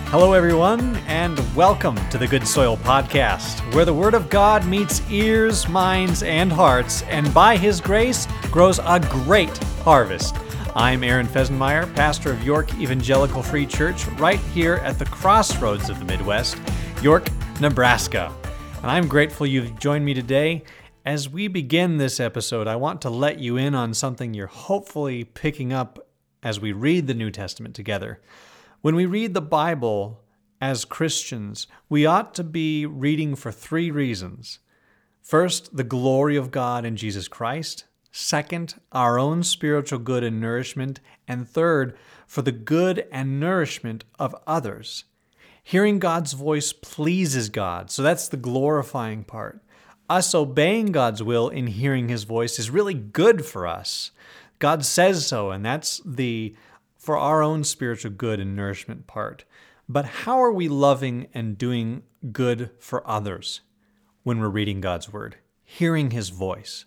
Hello, everyone, and welcome to the Good Soil Podcast, where the Word of God meets ears, minds, and hearts, and by His grace grows a great harvest. I'm Aaron Fesenmeyer, pastor of York Evangelical Free Church, right here at the crossroads of the Midwest, York, Nebraska. And I'm grateful you've joined me today. As we begin this episode, I want to let you in on something you're hopefully picking up as we read the New Testament together. When we read the Bible as Christians, we ought to be reading for three reasons. First, the glory of God in Jesus Christ. Second, our own spiritual good and nourishment. And third, for the good and nourishment of others. Hearing God's voice pleases God, so that's the glorifying part. Us obeying God's will in hearing His voice is really good for us. God says so, and that's for our own spiritual good and nourishment part. But how are we loving and doing good for others when we're reading God's Word, hearing His voice?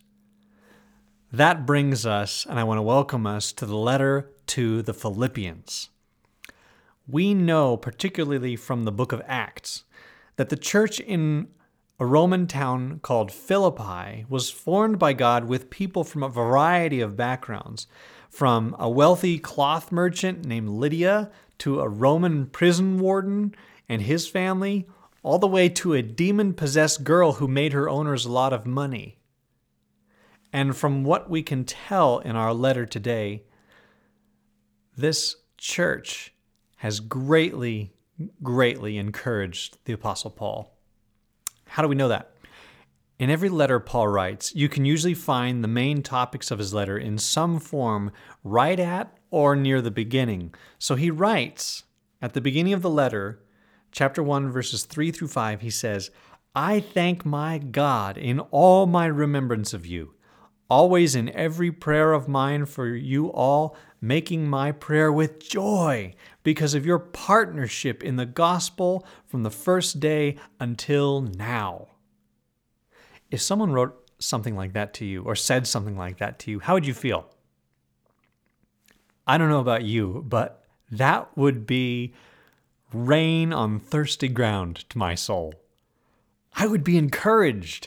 That brings us, and I want to welcome us to the letter to the Philippians. We know, particularly from the book of Acts, that the church in a Roman town called Philippi was formed by God with people from a variety of backgrounds, from a wealthy cloth merchant named Lydia to a Roman prison warden and his family, all the way to a demon-possessed girl who made her owners a lot of money. And from what we can tell in our letter today, this church has greatly encouraged the Apostle Paul. How do we know that? In every letter Paul writes, you can usually find the main topics of his letter in some form right at or near the beginning. So he writes at the beginning of the letter, chapter 1, verses 3 through 5, he says, I thank my God in all my remembrance of you, always in every prayer of mine for you all, making my prayer with joy because of your partnership in the gospel from the first day until now. If someone wrote something like that to you or said something like that to you, how would you feel? I don't know about you, but that would be rain on thirsty ground to my soul. I would be encouraged.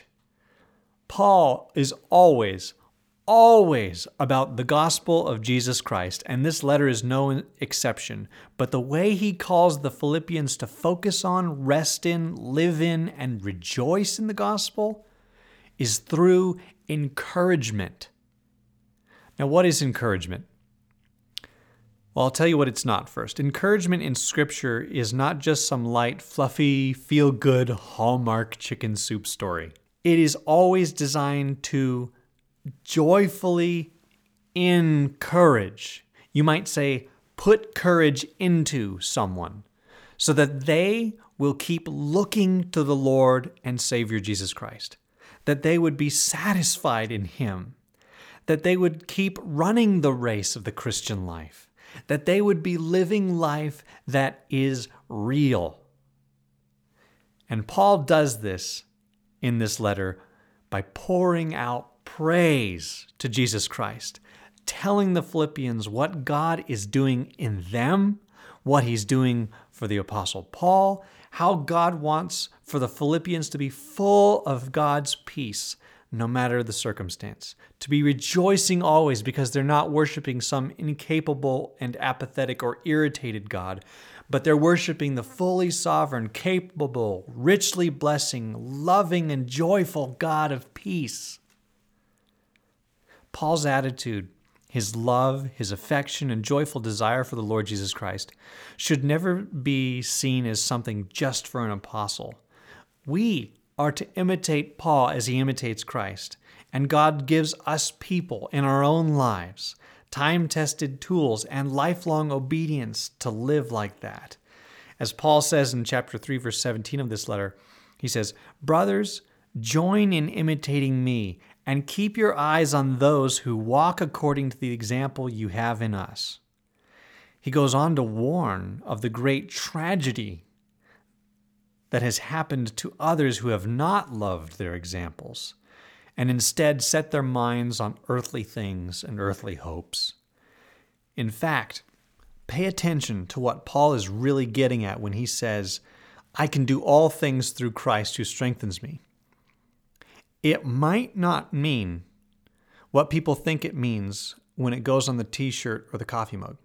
Paul is always about the gospel of Jesus Christ, and this letter is no exception. But the way he calls the Philippians to focus on, rest in, live in, and rejoice in the gospel is through encouragement. Now, what is encouragement? Well, I'll tell you what it's not first. Encouragement in Scripture is not just some light, fluffy, feel-good Hallmark chicken soup story. It is always designed to joyfully encourage. You might say, put courage into someone so that they will keep looking to the Lord and Savior Jesus Christ, that they would be satisfied in Him, that they would keep running the race of the Christian life, that they would be living life that is real. And Paul does this in this letter by pouring out praise to Jesus Christ, telling the Philippians what God is doing in them, what He's doing for the Apostle Paul, how God wants for the Philippians to be full of God's peace no matter the circumstance, to be rejoicing always because they're not worshiping some incapable and apathetic or irritated God, but they're worshiping the fully sovereign, capable, richly blessing, loving, and joyful God of peace. Paul's attitude, his love, his affection, and joyful desire for the Lord Jesus Christ should never be seen as something just for an apostle. We are to imitate Paul as he imitates Christ, and God gives us people in our own lives time-tested tools and lifelong obedience to live like that. As Paul says in chapter 3, verse 17 of this letter, he says, Brothers, join in imitating me, and keep your eyes on those who walk according to the example you have in us. He goes on to warn of the great tragedy that has happened to others who have not loved their examples, and instead set their minds on earthly things and earthly hopes. In fact, Pay attention to what Paul is really getting at when he says, I can do all things through Christ who strengthens me. It might not mean what people think it means when it goes on the t-shirt or the coffee mug.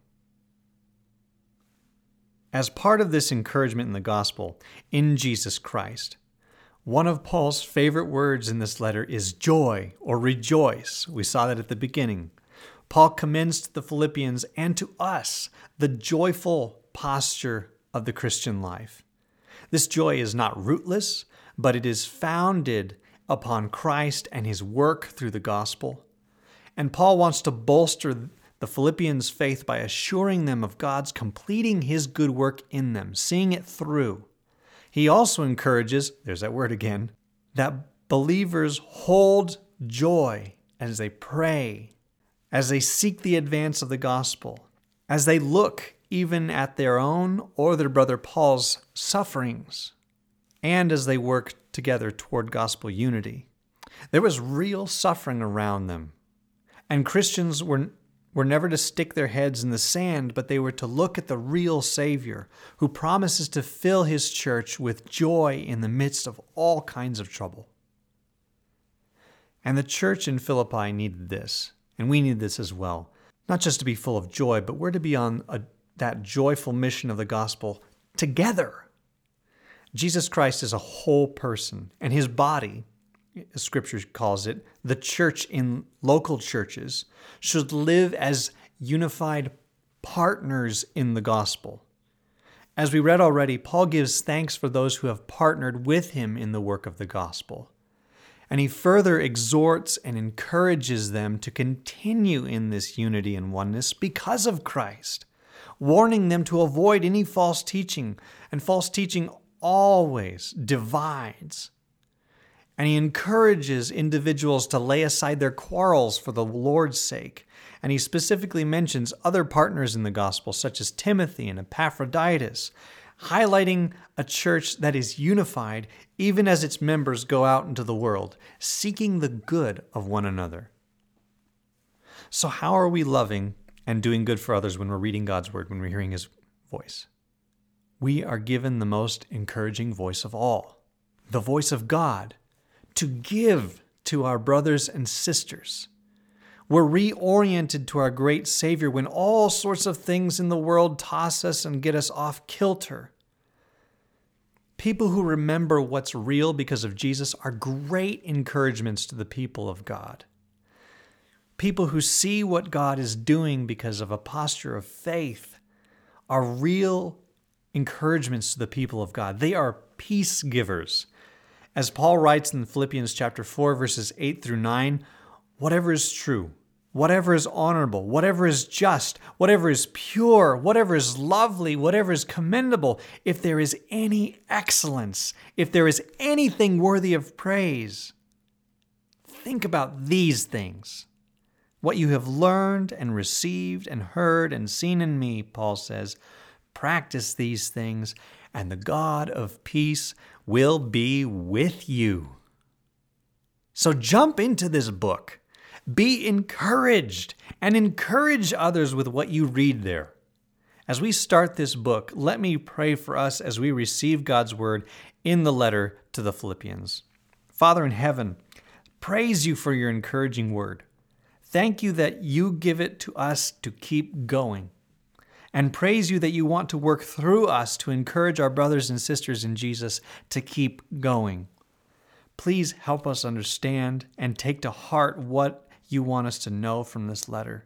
As part of this encouragement in the gospel, in Jesus Christ, one of Paul's favorite words in this letter is joy or rejoice. We saw that at the beginning. Paul commends to the Philippians and to us the joyful posture of the Christian life. This joy is not rootless, but it is founded upon Christ and his work through the gospel. And Paul wants to bolster the Philippians' faith by assuring them of God's completing his good work in them, seeing it through. He also encourages, there's that word again, that believers hold joy as they pray, as they seek the advance of the gospel, as they look even at their own or their brother Paul's sufferings, and as they work together toward gospel unity. There was real suffering around them, and Christians were never to stick their heads in the sand, but they were to look at the real Savior who promises to fill his church with joy in the midst of all kinds of trouble. And the church in Philippi needed this, and we need this as well. Not just to be full of joy, but we're to be on that joyful mission of the gospel together. Jesus Christ is a whole person, and his body, as Scripture calls it, the church in local churches, should live as unified partners in the gospel. As we read already, Paul gives thanks for those who have partnered with him in the work of the gospel. And he further exhorts and encourages them to continue in this unity and oneness because of Christ, warning them to avoid any false teaching, and false teaching always divides. And he encourages individuals to lay aside their quarrels for the Lord's sake. And he specifically mentions other partners in the gospel, such as Timothy and Epaphroditus, highlighting a church that is unified even as its members go out into the world, seeking the good of one another. So how are we loving and doing good for others when we're reading God's word, when we're hearing his voice? We are given the most encouraging voice of all, the voice of God, to give to our brothers and sisters. We're reoriented to our great Savior when all sorts of things in the world toss us and get us off kilter. People who remember what's real because of Jesus are great encouragements to the people of God. People who see what God is doing because of a posture of faith are real encouragements to the people of God. They are peace givers. As Paul writes in Philippians chapter 4, verses 8 through 9, whatever is true, whatever is honorable, whatever is just, whatever is pure, whatever is lovely, whatever is commendable, if there is any excellence, if there is anything worthy of praise, think about these things. What you have learned and received and heard and seen in me, Paul says, practice these things, and the God of peace will be with you. So jump into this book. Be encouraged and encourage others with what you read there. As we start this book, let me pray for us as we receive God's word in the letter to the Philippians. Father in heaven, praise you for your encouraging word. Thank you that you give it to us to keep going. And praise you that you want to work through us to encourage our brothers and sisters in Jesus to keep going. Please help us understand and take to heart what you want us to know from this letter.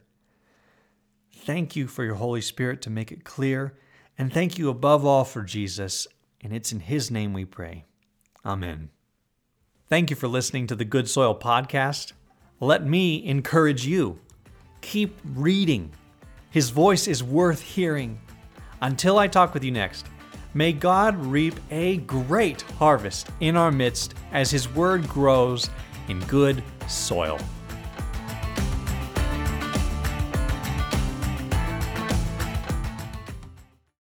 Thank you for your Holy Spirit to make it clear, and thank you above all for Jesus, and it's in his name we pray. Amen. Thank you for listening to the Good Soil Podcast. Let me encourage you. Keep reading. His voice is worth hearing. Until I talk with you next, may God reap a great harvest in our midst as his word grows in good soil.